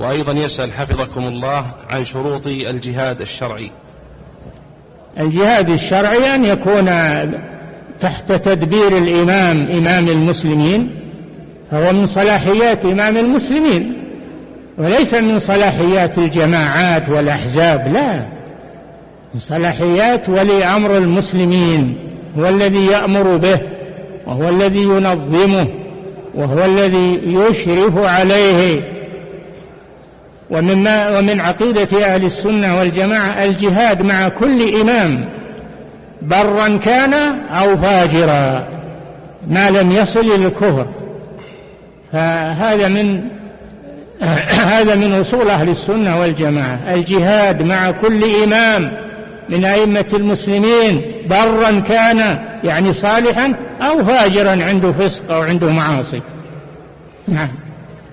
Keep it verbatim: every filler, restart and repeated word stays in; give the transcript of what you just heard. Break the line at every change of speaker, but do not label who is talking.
وأيضا يسأل حفظكم الله عن شروط الجهاد الشرعي.
الجهاد الشرعي أن يكون تحت تدبير الإمام إمام المسلمين، فهو من صلاحيات إمام المسلمين وليس من صلاحيات الجماعات والأحزاب، لا، من صلاحيات ولي أمر المسلمين، هو الذي يأمر به وهو الذي ينظمه وهو الذي يشرف عليه. ومما ومن عقيدة أهل السنة والجماعة الجهاد مع كل إمام برا كان أو فاجرا ما لم يصل إلى الكفر، فهذا من هذا من أصول أهل السنة والجماعة، الجهاد مع كل إمام من أئمة المسلمين برا كان يعني صالحا أو فاجرا عنده فسق أو عنده معاصي. نعم.